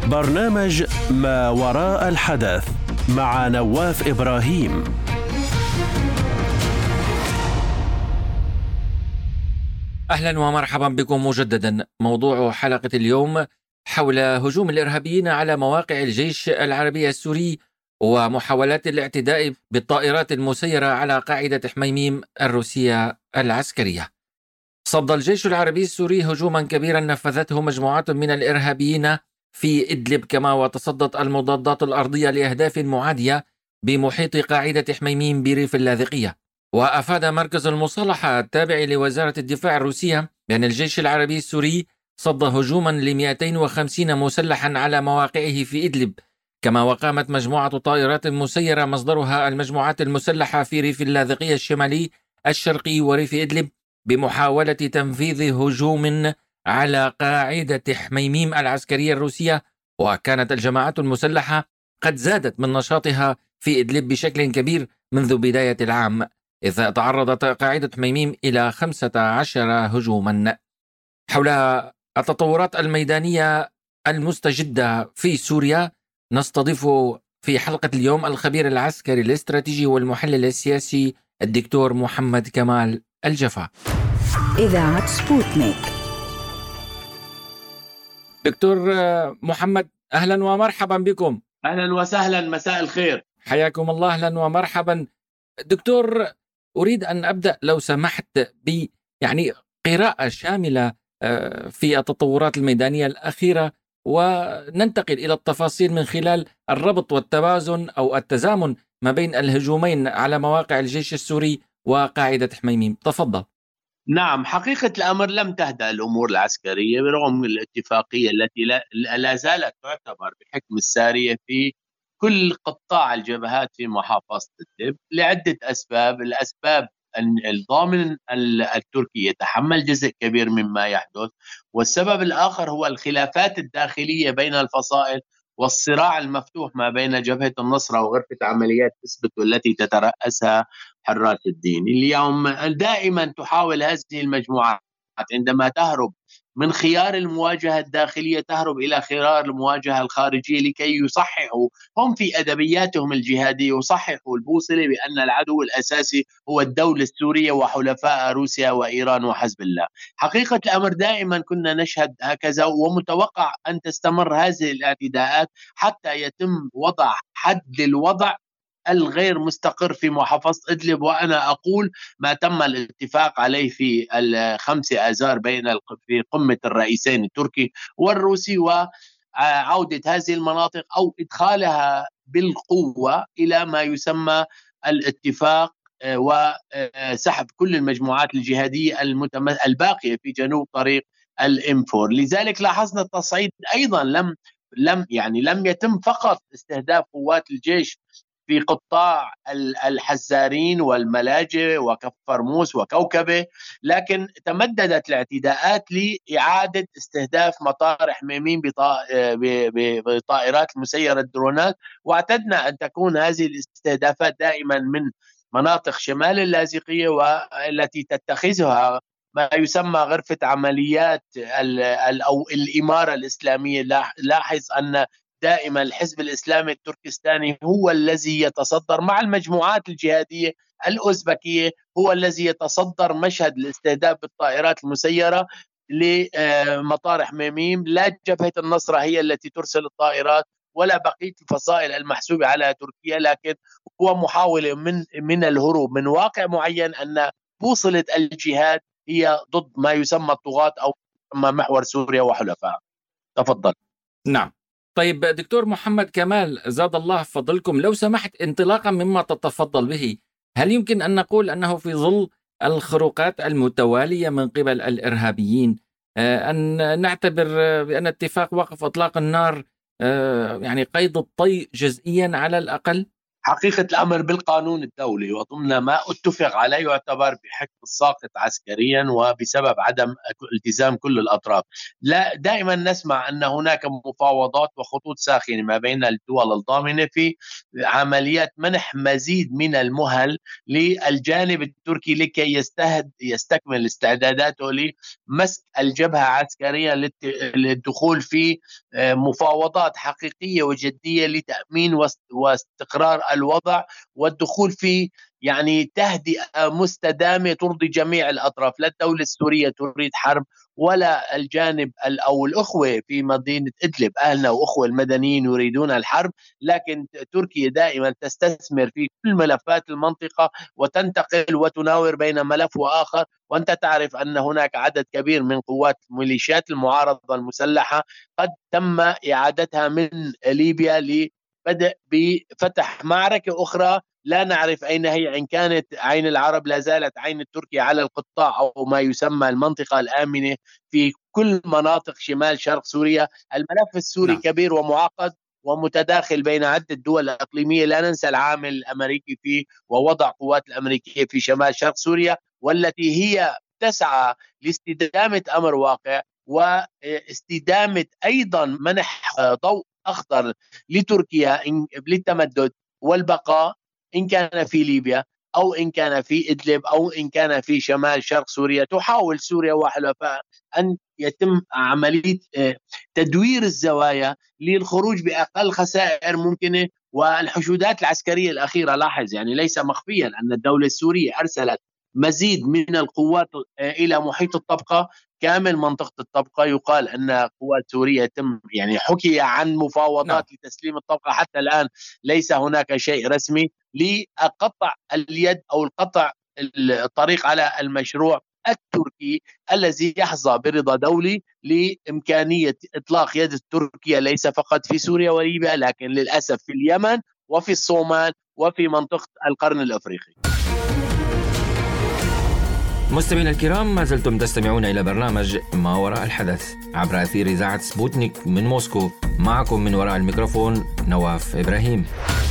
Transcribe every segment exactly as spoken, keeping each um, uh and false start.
برنامج ما وراء الحدث مع نواف إبراهيم. أهلا ومرحبا بكم مجددا. موضوع حلقة اليوم حول هجوم الإرهابيين على مواقع الجيش العربي السوري ومحاولات الاعتداء بالطائرات المسيرة على قاعدة حميميم الروسية العسكرية. صد الجيش العربي السوري هجوما كبيرا نفذته مجموعات من الإرهابيين في إدلب، كما وتصدت المضادات الأرضية لأهداف معادية بمحيط قاعدة حميميم بريف اللاذقية. وأفاد مركز المصالحة التابع لوزارة الدفاع الروسية بأن الجيش العربي السوري صد هجوما ل مئتين وخمسين مسلحا على مواقعه في إدلب، كما وقامت مجموعة طائرات مسيرة مصدرها المجموعات المسلحة في ريف اللاذقية الشمالي الشرقي وريف إدلب بمحاولة تنفيذ هجوم على قاعدة حميميم العسكرية الروسية. وكانت الجماعات المسلحة قد زادت من نشاطها في إدلب بشكل كبير منذ بداية العام، إذ تعرضت قاعدة حميميم إلى خمسة عشر هجوما. حول التطورات الميدانية المستجدة في سوريا نستضيف في حلقة اليوم الخبير العسكري الاستراتيجي والمحلل السياسي الدكتور محمد كمال الجفا. إذاعة سبوتنيك. دكتور محمد، أهلا ومرحبا بكم. أهلا وسهلا، مساء الخير، حياكم الله. أهلا ومرحبا دكتور. أريد أن أبدأ لو سمحت ب يعني قراءة شاملة في التطورات الميدانية الأخيرة، وننتقل إلى التفاصيل من خلال الربط والتوازن أو التزامن ما بين الهجومين على مواقع الجيش السوري وقاعدة حميميم. تفضل. نعم، حقيقة الأمر لم تهدأ الأمور العسكرية برغم الاتفاقية التي لا, لا زالت تعتبر بحكم السارية في كل قطاع الجبهات في محافظة إدلب لعدة أسباب. الأسباب أن الضامن التركي يتحمل جزء كبير مما يحدث، والسبب الآخر هو الخلافات الداخلية بين الفصائل والصراع المفتوح ما بين جبهة النصرة وغرفة عمليات إسبت والتي تترأسها حراس الدين. اليوم دائما تحاول هذه المجموعات عندما تهرب من خيار المواجهة الداخلية تهرب إلى خيار المواجهة الخارجية لكي يصححوا هم في أدبياتهم الجهادية يصححوا البوصلة بأن العدو الأساسي هو الدولة السورية وحلفاء روسيا وإيران وحزب الله. حقيقة الأمر دائما كنا نشهد هكذا، ومتوقع أن تستمر هذه الاعتداءات حتى يتم وضع حد للوضع الغير مستقر في محافظة إدلب. وأنا أقول ما تم الاتفاق عليه في الخمسة آذار بين في قمة الرئيسين التركي والروسي، وعودة هذه المناطق أو إدخالها بالقوة إلى ما يسمى الاتفاق وسحب كل المجموعات الجهادية الباقية في جنوب طريق الإمفور. لذلك لاحظنا التصعيد أيضا لم لم يعني لم يتم فقط استهداف قوات الجيش في قطاع الحزارين والملاجئ وكفرموس وكوكبة، لكن تمددت الاعتداءات لإعادة استهداف مطار حميميم بطائرات مسيرة الدرونات. واعتدنا أن تكون هذه الاستهدافات دائما من مناطق شمال اللاذقية والتي تتخذها ما يسمى غرفة عمليات أو الإمارة الإسلامية. لاحظ أن دائما الحزب الإسلامي التركستاني هو الذي يتصدر مع المجموعات الجهادية الأوزبكية، هو الذي يتصدر مشهد الاستهداف بالطائرات المسيرة لمطار حميميم. لا جبهة النصرة هي التي ترسل الطائرات ولا بقية الفصائل المحسوبة على تركيا، لكن هو محاولة من من الهروب من واقع معين أن بوصلة الجهاد هي ضد ما يسمى الطغاة أو ما محور سوريا وحلفائها. تفضل. نعم. طيب دكتور محمد كمال، زاد الله فضلكم، لو سمحت انطلاقا مما تتفضل به، هل يمكن أن نقول أنه في ظل الخروقات المتوالية من قبل الإرهابيين أن نعتبر بأن اتفاق وقف إطلاق النار يعني قيد الطي جزئيا على الأقل؟ حقيقة الأمر بالقانون الدولي وضمن ما اتفق عليه يعتبر بحق الساقط عسكريا وبسبب عدم التزام كل الأطراف. لا، دائما نسمع أن هناك مفاوضات وخطوط ساخنة ما بين الدول الضامنة في عمليات منح مزيد من المهل للجانب التركي لكي يستهد يستكمل استعداداته لمسك الجبهة عسكريا للدخول في مفاوضات حقيقية وجدية لتأمين واستقرار الوضع والدخول في يعني تهدئة مستدامة ترضي جميع الأطراف. لا الدولة السورية تريد حرب ولا الجانب أو الأخوة في مدينة إدلب، أهلنا وأخوة المدنيين يريدون الحرب، لكن تركيا دائما تستثمر في كل ملفات المنطقة وتنتقل وتناور بين ملف وآخر. وأنت تعرف أن هناك عدد كبير من قوات ميليشيات المعارضة المسلحة قد تم إعادتها من ليبيا لبدء بفتح معركة أخرى لا نعرف أين هي، إن كانت عين العرب لا زالت عين التركية على القطاع أو ما يسمى المنطقة الآمنة في كل مناطق شمال شرق سوريا. الملف السوري نعم. كبير ومعقد ومتداخل بين عدة دول إقليمية، لا ننسى العامل الأمريكي فيه ووضع قوات الأمريكية في شمال شرق سوريا، والتي هي تسعى لاستدامة أمر واقع واستدامة أيضا منح ضوء أخضر لتركيا للتمدد والبقاء، إن كان في ليبيا أو إن كان في إدلب أو إن كان في شمال شرق سوريا. تحاول سوريا وحلفاء أن يتم عملية تدوير الزوايا للخروج بأقل خسائر ممكنة. والحشودات العسكرية الأخيرة لاحظ يعني ليس مخفيا أن الدولة السورية أرسلت مزيد من القوات إلى محيط الطبقة كامل منطقة الطبقة. يقال أن قوات سوريا تم يعني حكي عن مفاوضات نعم. لتسليم الطبقة، حتى الآن ليس هناك شيء رسمي لقطع اليد أو القطع الطريق على المشروع التركي الذي يحظى برضا دولي لإمكانية إطلاق يد تركيا ليس فقط في سوريا وليبيا، لكن للأسف في اليمن وفي الصومال وفي منطقة القرن الأفريقي. مستمعينا الكرام، ما زلتم تستمعون إلى برنامج ما وراء الحدث عبر أثير إذاعة سبوتنيك من موسكو. معكم من وراء الميكروفون نواف إبراهيم.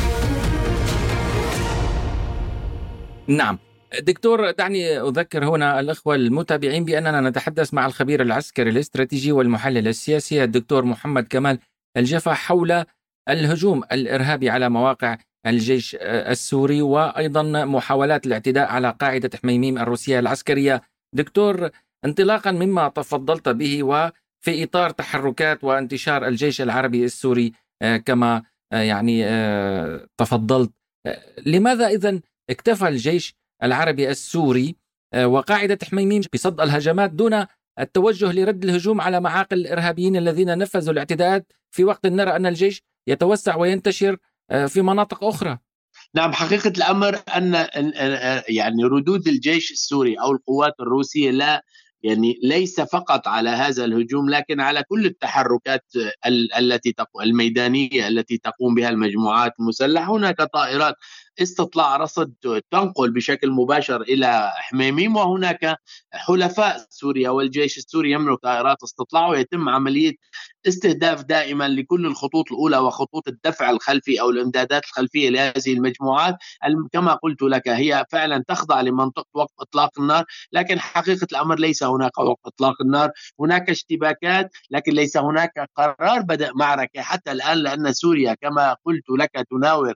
نعم دكتور، دعني أذكر هنا الأخوة المتابعين بأننا نتحدث مع الخبير العسكري الاستراتيجي والمحلل السياسي الدكتور محمد كمال الجفا حول الهجوم الإرهابي على مواقع الجيش السوري وأيضا محاولات الاعتداء على قاعدة حميميم الروسية العسكرية. دكتور، انطلاقا مما تفضلت به وفي إطار تحركات وانتشار الجيش العربي السوري كما يعني تفضلت، لماذا إذن اكتفى الجيش العربي السوري وقاعدة حميميم بصد الهجمات دون التوجه لرد الهجوم على معاقل الإرهابيين الذين نفذوا الاعتداءات في وقت نرى أن الجيش يتوسع وينتشر في مناطق أخرى؟ نعم، حقيقة الأمر أن يعني ردود الجيش السوري أو القوات الروسية لا يعني ليس فقط على هذا الهجوم، لكن على كل التحركات التي الميدانية التي تقوم بها المجموعات المسلحة. هناك طائرات استطلاع رصد تنقل بشكل مباشر إلى حميميم، وهناك حلفاء سوريا والجيش السوري يملك طائرات استطلاع، ويتم عملية استهداف دائما لكل الخطوط الأولى وخطوط الدفع الخلفي أو الإمدادات الخلفية لهذه المجموعات. كما قلت لك هي فعلا تخضع لمنطقة وقف إطلاق النار، لكن حقيقة الأمر ليس هناك وقف إطلاق النار، هناك اشتباكات لكن ليس هناك قرار بدء معركة حتى الآن، لأن سوريا كما قلت لك تناور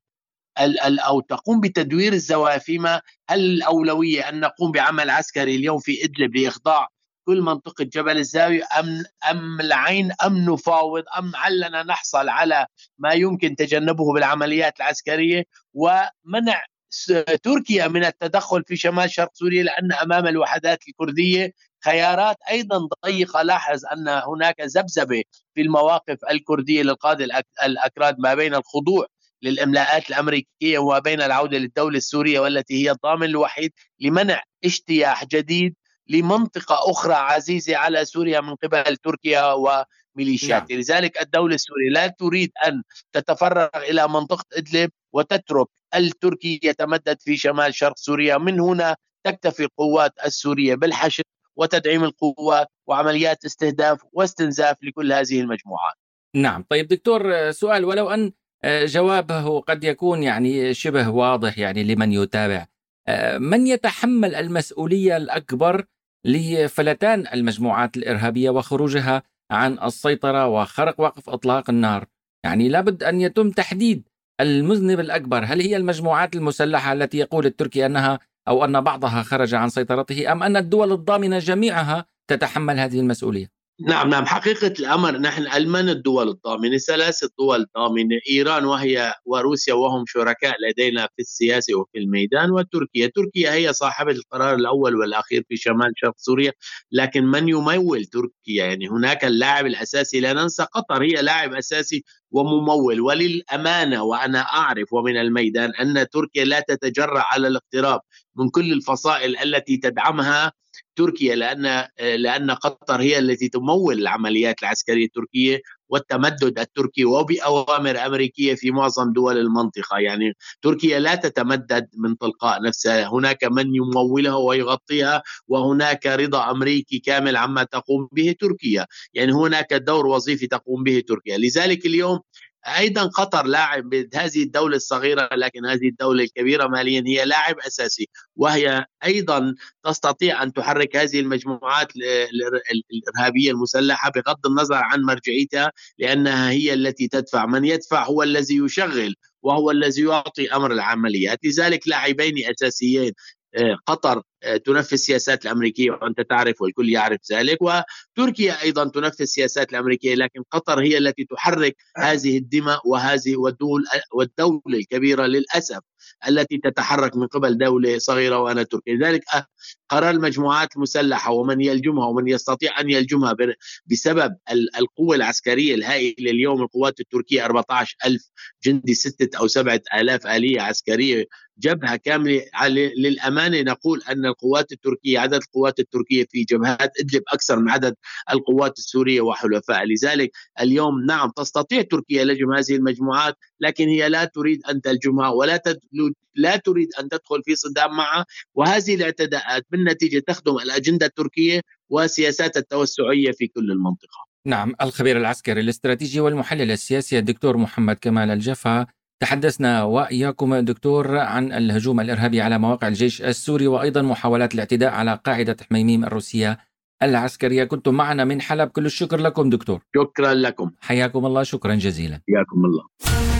أو تقوم بتدوير الزوايا. فيما هل الأولوية أن نقوم بعمل عسكري اليوم في إدلب لإخضاع كل منطقة جبل الزاوية أم أم العين أم نفاوض أم علنا نحصل على ما يمكن تجنبه بالعمليات العسكرية ومنع تركيا من التدخل في شمال شرق سوريا، لأن أمام الوحدات الكردية خيارات أيضا ضيقة. لاحظ أن هناك ذبذبة في المواقف الكردية للقادة الأكراد ما بين الخضوع للإملاءات الأمريكية وبين العودة للدولة السورية، والتي هي الضامن الوحيد لمنع اجتياح جديد لمنطقة أخرى عزيزة على سوريا من قبل تركيا وميليشيات. نعم. لذلك الدولة السورية لا تريد أن تتفرغ إلى منطقة إدلب وتترك التركي يتمدد في شمال شرق سوريا. من هنا تكتفي القوات السورية بالحشد وتدعيم القوات وعمليات استهداف واستنزاف لكل هذه المجموعات. نعم. طيب دكتور، سؤال، ولو أن جوابه قد يكون يعني شبه واضح يعني لمن يتابع. من يتحمل المسؤولية الأكبر لفلتان المجموعات الإرهابية وخروجها عن السيطرة وخرق وقف إطلاق النار؟ يعني لابد أن يتم تحديد المذنب الأكبر. هل هي المجموعات المسلحة التي يقول التركي أنها أو أن بعضها خرج عن سيطرته، أم أن الدول الضامنة جميعها تتحمل هذه المسؤولية؟ نعم نعم حقيقة الأمر نحن ألمن الدول الضامنة، ثلاثة دول ضامنة: إيران وهي وروسيا وهم شركاء لدينا في السياسة وفي الميدان، وتركيا. تركيا هي صاحبة القرار الأول والأخير في شمال شرق سوريا، لكن من يمول تركيا؟ يعني هناك اللاعب الأساسي، لا ننسى قطر هي لاعب أساسي وممول. وللأمانة وأنا أعرف ومن الميدان أن تركيا لا تتجرأ على الاقتراب من كل الفصائل التي تدعمها تركيا، لأن لأن قطر هي التي تمول العمليات العسكرية التركية والتمدد التركي وبأوامر أمريكية في معظم دول المنطقة. يعني تركيا لا تتمدد من تلقاء نفسها، هناك من يمولها ويغطيها، وهناك رضا أمريكي كامل عما تقوم به تركيا. يعني هناك دور وظيفي تقوم به تركيا. لذلك اليوم أيضا قطر لاعب هذه الدولة الصغيرة، لكن هذه الدولة الكبيرة ماليا هي لاعب أساسي، وهي أيضا تستطيع أن تحرك هذه المجموعات الإرهابية المسلحة بغض النظر عن مرجعيتها، لأنها هي التي تدفع. من يدفع هو الذي يشغل وهو الذي يعطي أمر العمليات. لذلك لاعبين أساسيين: قطر تنفذ السياسات الأمريكية وأنت تعرف والكل يعرف ذلك، وتركيا أيضا تنفذ السياسات الأمريكية، لكن قطر هي التي تحرك هذه الدماء وهذه والدول والدولة الكبيرة للأسف التي تتحرك من قبل دولة صغيرة وأنا تركيا. لذلك قرار المجموعات المسلحة ومن يلجمها ومن يستطيع أن يلجمها بسبب القوة العسكرية الهائلة. اليوم القوات التركية أربعة عشر ألف جندي، ستة أو سبعة آلاف آلية عسكرية، جبهة كاملة. للأمانة نقول أن القوات التركية، عدد القوات التركية في جبهات إدلب أكثر من عدد القوات السورية وحلفاء. لذلك اليوم نعم تستطيع تركيا لجم هذه المجموعات، لكن هي لا تريد أن تلجمها ولا لا تريد أن تدخل في صدام معها، وهذه الاعتداءات بالنتيجة تخدم الأجندة التركية وسياسات التوسعية في كل المنطقة. نعم، الخبير العسكري الاستراتيجي والمحلل السياسي الدكتور محمد كمال الجفا. تحدثنا وإياكم دكتور عن الهجوم الإرهابي على مواقع الجيش السوري وأيضا محاولات الاعتداء على قاعدة حميميم الروسية العسكرية. كنتم معنا من حلب، كل الشكر لكم دكتور. شكرا لكم، حياكم الله، شكرا جزيلا. حياكم الله.